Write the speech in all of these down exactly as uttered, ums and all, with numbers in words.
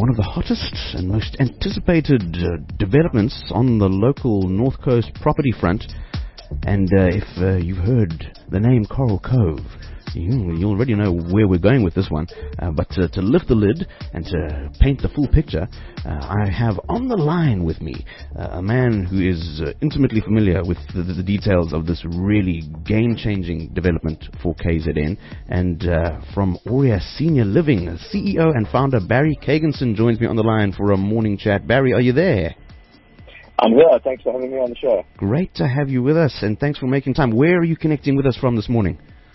one of the hottest and most anticipated uh, developments on the local North Coast property front. And uh, if uh, you've heard the name Coral Cove, you, you already know where we're going with this one. Uh, but uh, to lift the lid and to paint the full picture, uh, I have on the line with me uh, a man who is uh, intimately familiar with the, the details of this really game-changing development for K Z N. And uh, from Aurea Senior Living, C E O and founder Barry Kaganson joins me on the line for a morning chat. Barry, are you there? I'm here. Thanks for having me on the show. Great to have you with us, and thanks for making time. Where are you connecting with us from this morning?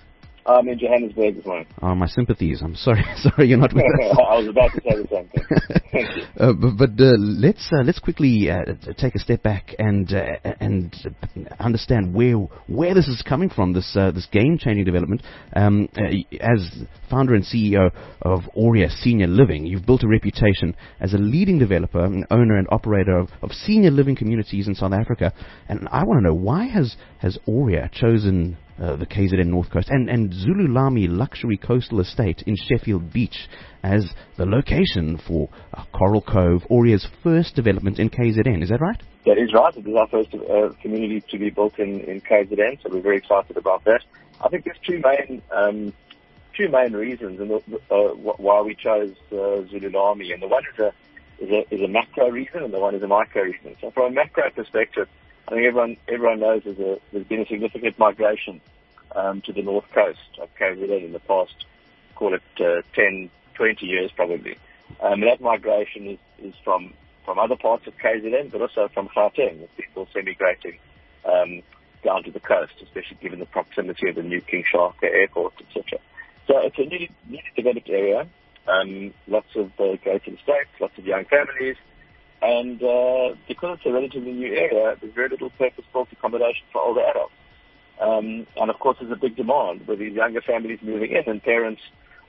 I'm in Johannesburg this morning. Oh, my sympathies. I'm sorry. Sorry you're not with us. I was about to say the same thing. Thank you. Uh, but but uh, let's uh, let's quickly uh, take a step back and uh, and understand where where this is coming from. This uh, this game-changing development. Um, uh, as founder and C E O of Aurea Senior Living, you've built a reputation as a leading developer, and owner, and operator of, of senior living communities in South Africa. And I want to know, why has has Aurea chosen Uh, the K Z N North Coast and, and Zululami Luxury Coastal Estate in Sheffield Beach as the location for uh, Coral Cove, Aurea's first development in K Z N? Is that right? That is right. It is our first uh, community to be built in, in K Z N, so we're very excited about that. I think there's two main um, two main reasons and uh, why we chose uh, Zululami, and the one is a, is a is a macro reason, and the one is a micro reason. So from a macro perspective, I think everyone everyone knows there's, a, there's been a significant migration um, to the north coast of K Z N in the past, call it uh, ten, twenty years probably. Um, that migration is, is from, from other parts of K Z N, but also from Gauteng, with people semi-migrating um, down to the coast, especially given the proximity of the new King Shaka Airport, et cetera. So it's a newly, newly developed area, um, lots of uh, gated estates, lots of young families. And uh, because it's a relatively new area, there's very little purpose-built accommodation for older adults. Um, and, of course, there's a big demand with these younger families moving in and parents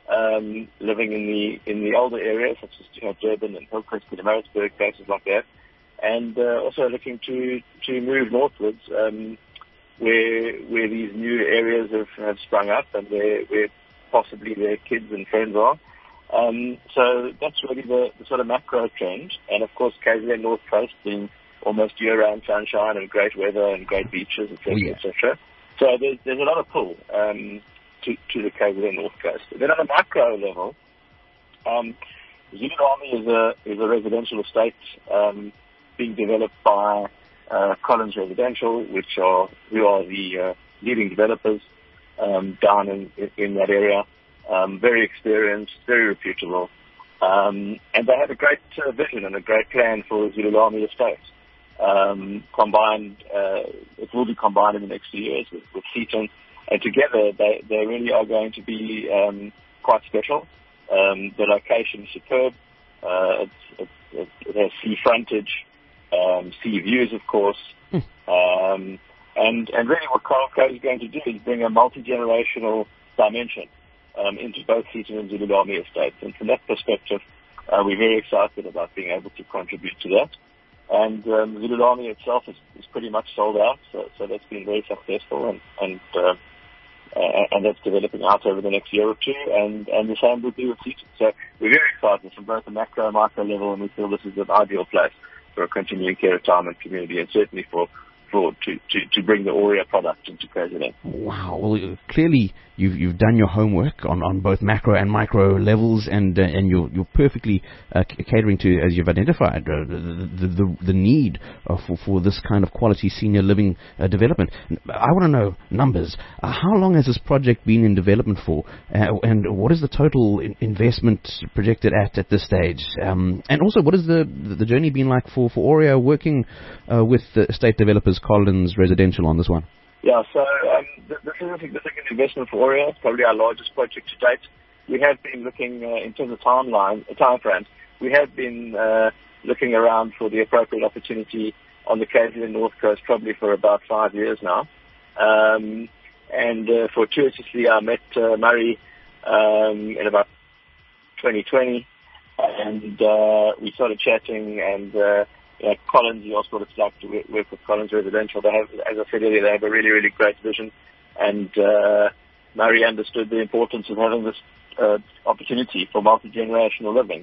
um, living in the in the older areas, such as you know, Durban and Hillcrest, Pietermaritzburg, places like that. And uh, also looking to, to move northwards um, where where these new areas have, have sprung up and where, where possibly their kids and friends are. Um, so that's really the, the sort of macro trend. And, of course, K Z N North Coast being almost year-round sunshine and great weather and great beaches, et cetera, oh, yeah. et cetera. So there's, there's a lot of pull um, to, to the K Z N North Coast. Then on a micro level, um, Zululami is a, is a residential estate um, being developed by uh, Collins Residential, which are who are the uh, leading developers um, down in, in, in that area. Um, very experienced, very reputable, um, and they have a great uh, vision and a great plan for Zululami Estate. Um, combined, uh, it will be combined in the next few years with, with Seaton, and together they, they really are going to be um, quite special. Um, the location is superb. Uh, it's, it, it has sea frontage, um, sea views, of course, mm. um, and and really what Coral Cove is going to do is bring a multi-generational dimension Um, into both Seaton and Zululami estates. And from that perspective, uh, we're very excited about being able to contribute to that. And um, Zululami itself is, is pretty much sold out, so, so that's been very successful, and and, uh, uh, and that's developing out over the next year or two, and, and the same will be with Seaton. So we're very excited from both the macro and micro level, and we feel this is an ideal place for a continuing care retirement community, and certainly for For, to, to, to bring the Aurea product into K Z N. Wow. Well, clearly you've you've done your homework on, on both macro and micro levels, and uh, and you're you're perfectly uh, catering to, as you've identified, uh, the, the the need uh, for for this kind of quality senior living uh, development. I want to know numbers. Uh, how long has this project been in development for, uh, and what is the total in investment projected at at this stage? Um, and also, what has the the journey been like for for Aurea working uh, with the estate developers Collins Residential on this one? Yeah, so um, this is a significant investment for Aurea. It's probably our largest project to date. We have been looking, uh, in terms of timeline, uh, time frames, we have been uh, looking around for the appropriate opportunity on the K Z N North Coast probably for about five years now. Um, and uh, fortuitously, I met uh, Murray um, in about twenty twenty, and uh, we started chatting, and uh, Uh, Collins, you also would have liked to work with Collins Residential. They have, as I said earlier, they have a really, really great vision. And uh, Murray understood the importance of having this uh, opportunity for multi-generational living.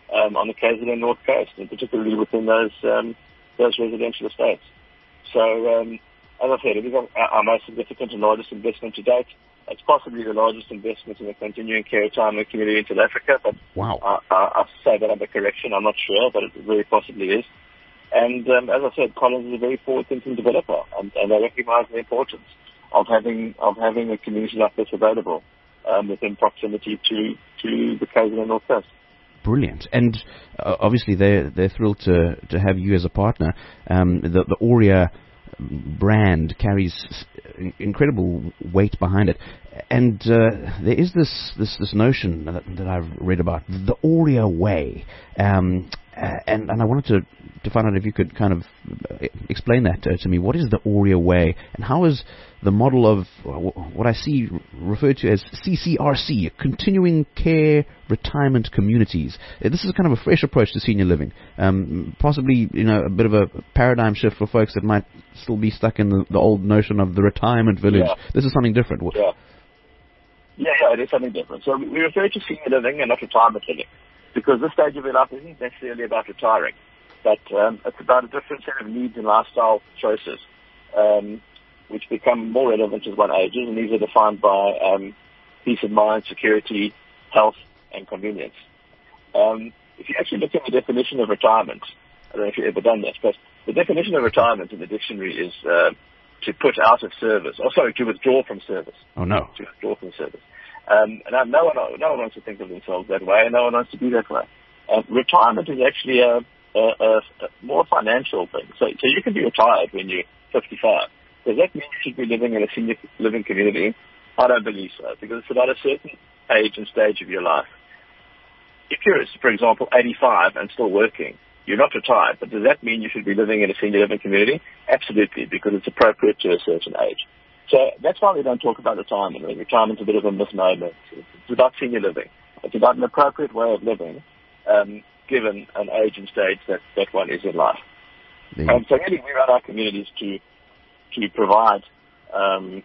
um, on the K Z N North Coast, and particularly within those um, those residential estates. So, um, as I said, it is our, our most significant and largest investment to date. It's possibly the largest investment in the continuing care retirement community in South Africa, but wow. I, I, I say that under correction. I'm not sure, but it very possibly is. And um, as I said, Collins is a very forward-thinking developer, and, and they recognise the importance of having of having a community like this available um, within proximity to to the K Z N North Coast. Brilliant, and uh, obviously they're they're thrilled to to have you as a partner. Um, the the Auria brand carries incredible weight behind it, and uh, there is this this this notion that, that I've read about, the Auria way, um, uh, and and I wanted to to find out if you could kind of explain that uh, to me. What is the Auria way, and how is the model of what I see referred to as C C R C, Continuing Care Retirement Communities? This is kind of a fresh approach to senior living, um, possibly you know a bit of a paradigm shift for folks that might still be stuck in the, the old notion of the retirement village. Yeah. This is something different. Yeah. yeah, yeah, it is something different. So we refer to senior living and not retirement living, because this stage of your life isn't necessarily about retiring, but um, it's about a different set of needs and lifestyle choices, um, which become more relevant as one ages, and these are defined by um, peace of mind, security, health, and convenience. Um, if you actually look at the definition of retirement, I don't know if you've ever done this, but the definition of retirement in the dictionary is uh, to put out of service, or sorry, to withdraw from service. Oh no. To withdraw from service. Um, and no one, no one wants to think of themselves that way, and no one wants to be that way. Uh, retirement is actually a, a, a, a more financial thing. So, so you can be retired when you're fifty-five. Does that mean you should be living in a senior living community? I don't believe so, because it's about a certain age and stage of your life. If you're, for example, eighty-five and still working, you're not retired, but does that mean you should be living in a senior living community? Absolutely, because it's appropriate to a certain age. So that's why we don't talk about retirement. I mean, retirement's a bit of a misnomer. It's about senior living. It's about an appropriate way of living, um, given an age and stage that, that one is in life. Yeah. Um, so really, we run our communities to to provide um,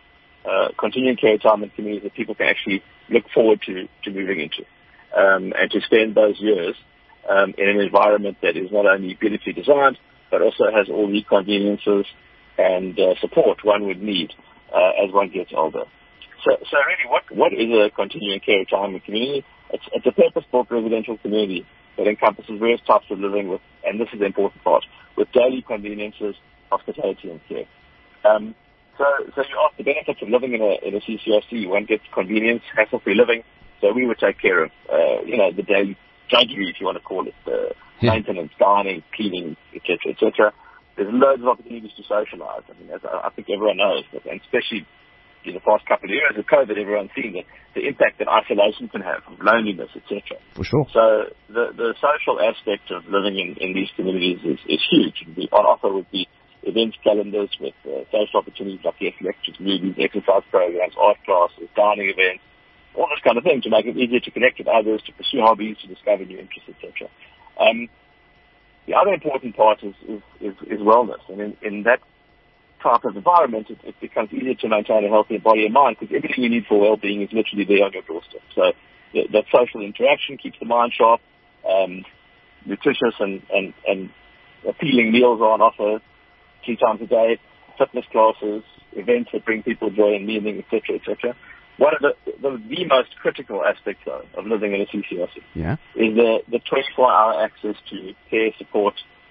uh, continuing care retirement communities that people can actually look forward to, to moving into, um, and to spend those years um, in an environment that is not only beautifully designed, but also has all the conveniences and uh, support one would need uh, as one gets older. So, so really, what, what is a continuing care retirement community? It's, it's a purpose-built residential community that encompasses various types of living with, and this is the important part, with daily conveniences, hospitality and care. Um, so, so you ask the benefits of living in a, in a C C R C. One gets convenience, hassle-free living. So we would take care of, uh, you know, the daily drudgery, if you want to call it, uh, yeah. maintenance, dining, cleaning, et cetera, et cetera. There's loads of opportunities to socialize. I mean, as I, I think everyone knows, but, and especially in the past couple of years with COVID, everyone's seen the, the impact that isolation can have, loneliness, et cetera. For sure. So the, the social aspect of living in, in these communities is, is huge. And the, on offer would be events calendars with uh, social opportunities like yes, lectures, movies, exercise programs, art classes, dining events, all this kind of thing to make it easier to connect with others, to pursue hobbies, to discover new interests, et cetera. Um, the other important part is, is, is, is wellness. And in, in that type of environment, it, it becomes easier to maintain a healthy body and mind because everything you need for well-being is literally there on your doorstep. So the, that social interaction keeps the mind sharp, um, nutritious and, and, and appealing meals are on offer three times a day, fitness classes, events that bring people joy and meaning, et cetera, et cetera. One of the, the, the most critical aspects, though, of living in a C C R C yeah. is the, the twenty-four hour access to care, support,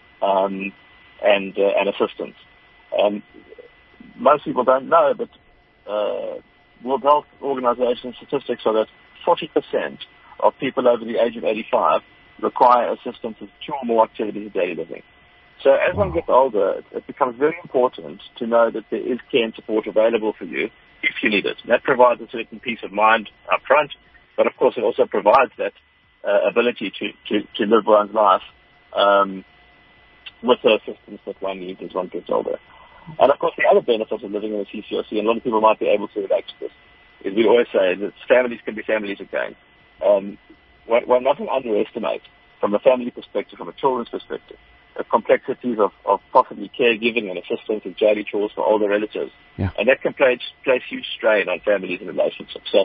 um, and, uh, and assistance. Um, most people don't know, but uh, World Health Organization statistics are that forty percent of people over the age of eighty-five require assistance with two or more activities of daily living. So as one gets older, it becomes very important to know that there is care and support available for you if you need it. And that provides a certain peace of mind up front, but of course it also provides that uh, ability to, to, to live one's life um, with the assistance that one needs as one gets older. And of course the other benefits of living in a C C R C, and a lot of people might be able to relate to this, is we always say that families can be families again. Um, one, one mustn't underestimate, from a family perspective, from a children's perspective, the complexities of, of possibly caregiving and assistance with daily chores for older relatives. Yeah. And that can place, place huge strain on families and relationships. So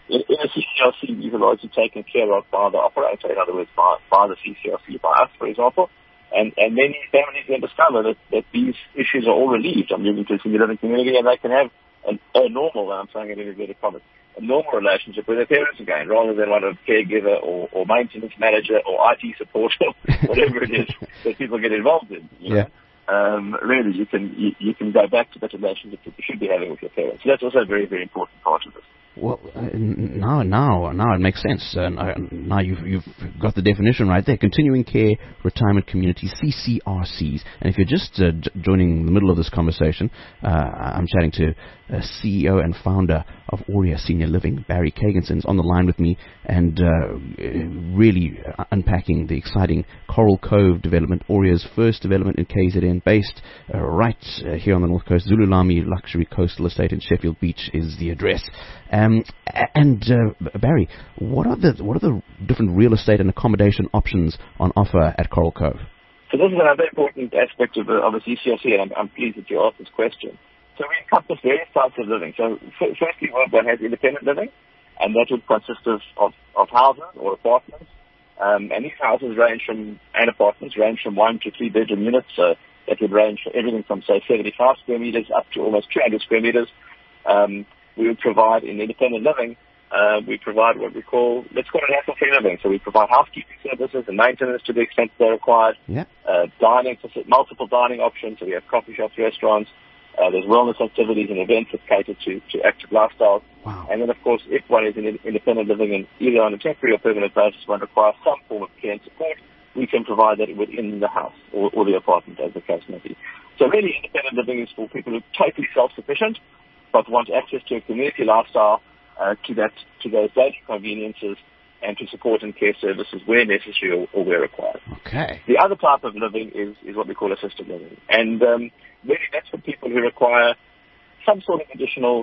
in, in a C C R C, these are largely taken care of by the operator, in other words, by, by the C C R C, by us, for example. And, and many families then discover that, that these issues are all relieved. I'm moving to a senior living community, and they can have an, a normal, and I'm saying it in inverted commas, a normal relationship with their parents again, rather than one of caregiver or, or maintenance manager or I T support or whatever it is that people get involved in. You know? Yeah. Um, really, you can you, you can go back to that relationship that you should be having with your parents. So that's also a very, very important part of this. Well, uh, now, now, now it makes sense. Uh, now you've, you've got the definition right there. Continuing Care Retirement Community, C C R Cs. And if you're just uh, j- joining the middle of this conversation, uh, I'm chatting to uh, C E O and founder of Aurea Senior Living, Barry Kaganson, is on the line with me, and uh, really unpacking the exciting Coral Cove development, Aurea's first development in K Z N, based uh, right uh, here on the North Coast. Zululami Luxury Coastal Estate in Sheffield Beach is the address. Um, and uh, Barry, what are the what are the different real estate and accommodation options on offer at Coral Cove? So this is another important aspect of the, of the C C R C, and I'm, I'm pleased that you asked this question. So we encompass various types of living. So f- firstly, one has independent living, and that would consist of, of, of houses or apartments. Um, and these houses range from, and apartments range from one to three bedroom units. So that would range from everything from, say, seventy-five square meters up to almost two hundred square meters. Um, we would provide in independent living, uh, we provide what we call, let's call it hassle-free living. So we provide housekeeping services and maintenance to the extent they're required. Yeah. Uh, dining, multiple dining options. So we have coffee shops, restaurants. Uh, there's wellness activities and events that cater to, to active lifestyles. Wow. And then, of course, if one is in independent living and either on a temporary or permanent basis, one requires some form of care and support, we can provide that within the house or, or the apartment, as the case may be. So really, independent living is for people who are totally self-sufficient but want access to a community lifestyle, uh, to that, to those daily conveniences, and to support and care services where necessary or, or where required. Okay. The other type of living is, is what we call assisted living. And um, really that's for people who require some sort of additional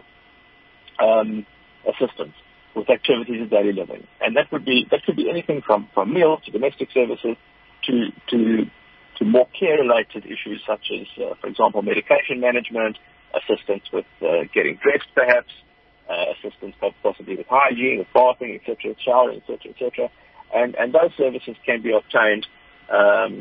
um, assistance with activities of daily living. And that would be that could be anything from, from meals to domestic services to to to more care-related issues such as, uh, for example, medication management, assistance with uh, getting dressed perhaps, Uh, assistance possibly with hygiene, with bathing, et cetera, showering, et cetera, et cetera. And, and those services can be obtained um,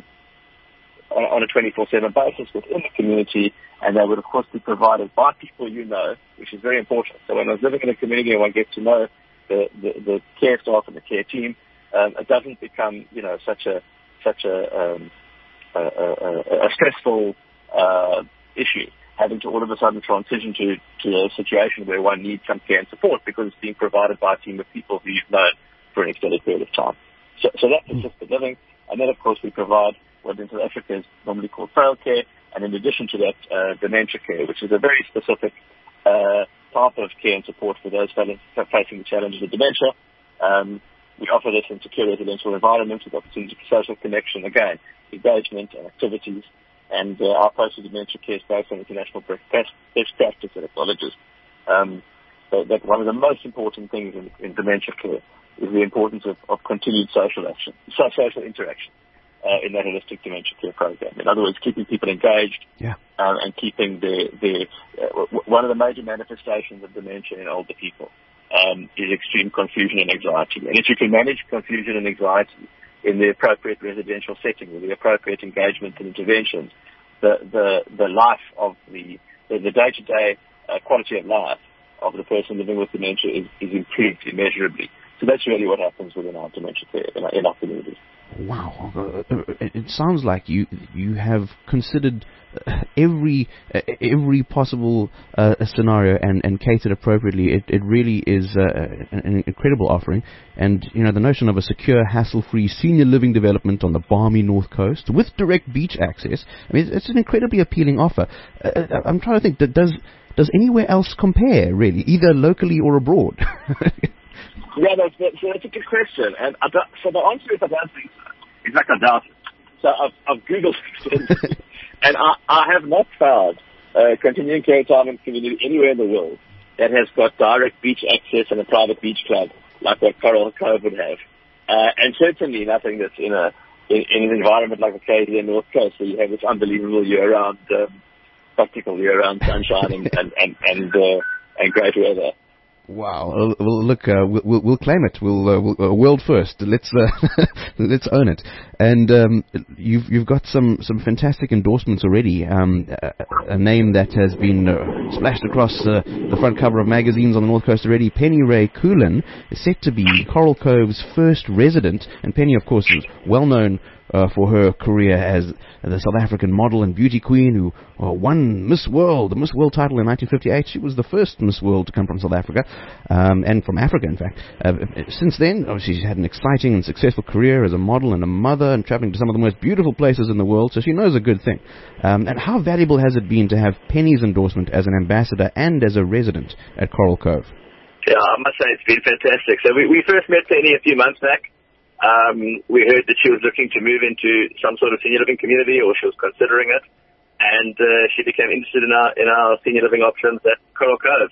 on, on a twenty-four seven basis within the community, and they would, of course, be provided by people you know, which is very important. So when I was living in a community and one gets to know the, the, the care staff and the care team, um, it doesn't become, you know, such a such a, um, a, a, a stressful uh, issue, having to all of a sudden transition to, to a situation where one needs some care and support because it's being provided by a team of people who you've known for an extended period of time. So, so that's assisted living. And then, of course, we provide what in South Africa is normally called frail care. And in addition to that, uh, dementia care, which is a very specific uh, type of care and support for those facing the challenges of dementia. Um, we offer this in secure residential environments with opportunity for social connection, again, engagement and activities. And uh, our approach to dementia care is based on international best, best practice and acknowledges um, that, that one of the most important things in, in dementia care is the importance of, of continued social action, so social interaction uh, in that holistic dementia care program. In other words, keeping people engaged yeah. um, and keeping their, their uh, w- one of the major manifestations of dementia in older people um, is extreme confusion and anxiety. And if you can manage confusion and anxiety in the appropriate residential setting with the appropriate engagement and interventions, the the, the life of the the, the day-to-day uh, quality of life of the person living with dementia is, is improved immeasurably. So that's really what happens within our dementia care in our, in our communities. Wow, uh, it sounds like you you have considered every uh, every possible uh, scenario and, and catered appropriately. It it really is uh, an incredible offering, and you know the notion of a secure, hassle-free senior living development on the balmy North Coast with direct beach access. I mean, it's an incredibly appealing offer. Uh, I'm trying to think, does does anywhere else compare really, either locally or abroad? Yeah, that's, that's, that's a good question. And I don't, so the answer is I don't think so. In fact, I doubt it. So I've, I've Googled it, and I, I have not found a continuing care retirement community anywhere in the world that has got direct beach access and a private beach club like what Coral Cove would have. Uh, and certainly nothing that's in a in, in an environment like the K Z N North Coast where you have this unbelievable year-round, um, practical year-round sunshine and, and, and, and, uh, and great weather. Wow. Uh, well, look, uh, we'll, we'll, we'll claim it. We'll, uh, we'll uh, world first. Let's uh, let's own it. And um, you've you've got some, some fantastic endorsements already. Um, a, a name that has been uh, splashed across uh, the front cover of magazines on the North Coast already. Penny Ray Coolen is set to be Coral Cove's first resident, and Penny, of course, is well known Uh, for her career as the South African model and beauty queen who uh, won Miss World, the Miss World title in nineteen fifty-eight. She was the first Miss World to come from South Africa, um, and from Africa, in fact. Uh, since then, oh, she's had an exciting and successful career as a model and a mother, and traveling to some of the most beautiful places in the world, so she knows a good thing. Um, and how valuable has it been to have Penny's endorsement as an ambassador and as a resident at Coral Cove? Yeah, I must say it's been fantastic. So we, we first met Penny a few months back. Um, we heard that she was looking to move into some sort of senior living community, or she was considering it, and uh, she became interested in our in our senior living options at Coral Cove.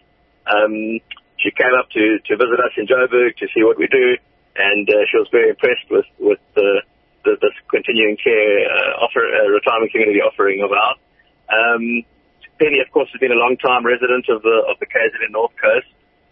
Um, she came up to, to visit us in Joburg to see what we do, and uh, she was very impressed with with the, the this continuing care uh, offer uh, retirement community offering of ours. Um, Penny, of course, has been a long time resident of the of the K Z N North Coast.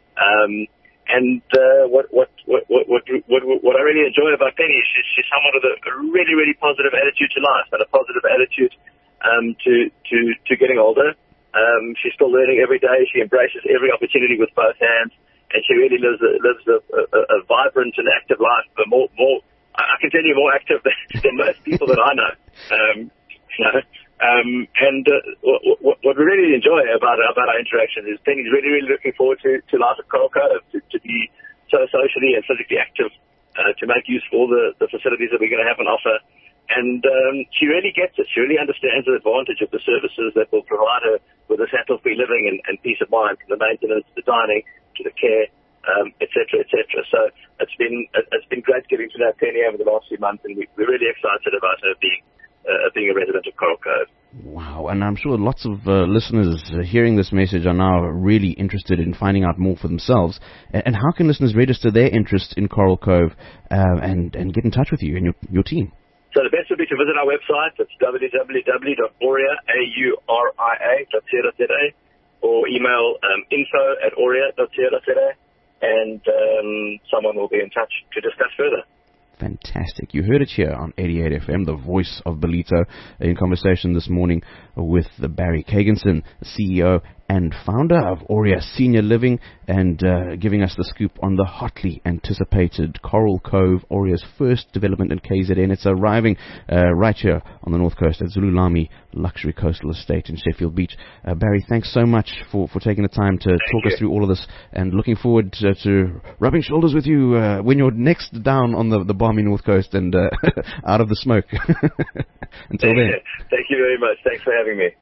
Um, And uh, what, what, what, what, what, what, what I really enjoy about Penny is she's, she's someone with a, a really, really positive attitude to life and a positive attitude um, to, to, to getting older. Um, she's still learning every day. She embraces every opportunity with both hands, and she really lives a, lives a, a, a vibrant and active life. But more, more, I can tell you, more active than, than most people that I know. Um, you know Um, and uh, what, what we really enjoy about about our interactions is Penny's really, really looking forward to, to life at Coral Cove, to, to be so socially and physically active, uh, to make use of all the, the facilities that we're going to have on offer. And um, she really gets it. She really understands the advantage of the services that will provide her with a hassle-free living and, and peace of mind, from the maintenance, the dining, to the care, um, et cetera, et cetera. So it's been it's been great getting to know Penny over the last few months, and we, we're really excited about her being Uh, being a resident of Coral Cove. Wow, and I'm sure lots of uh, listeners uh, hearing this message are now really interested in finding out more for themselves. And, and how can listeners register their interest in Coral Cove uh, and, and get in touch with you and your, your team? So the best would be to visit our website. It's w w w dot auria dot co dot za or email um, info at auria dot co dot za, and um, someone will be in touch to discuss further. Fantastic. You heard it here on eighty-eight F M, the voice of Ballito, in conversation this morning with Barry Kaganson, the C E O and founder of Auria Senior Living, and uh, giving us the scoop on the hotly anticipated Coral Cove, Auria's first development in K Z N. It's arriving uh, right here on the North Coast at Zululami Luxury Coastal Estate in Sheffield Beach. Uh, Barry, thanks so much for, for taking the time to Thank talk you. us through all of this, and looking forward to, to rubbing shoulders with you uh, when you're next down on the, the balmy North Coast and uh, out of the smoke. Until Thank then. you. Thank you very much. Thanks for having me.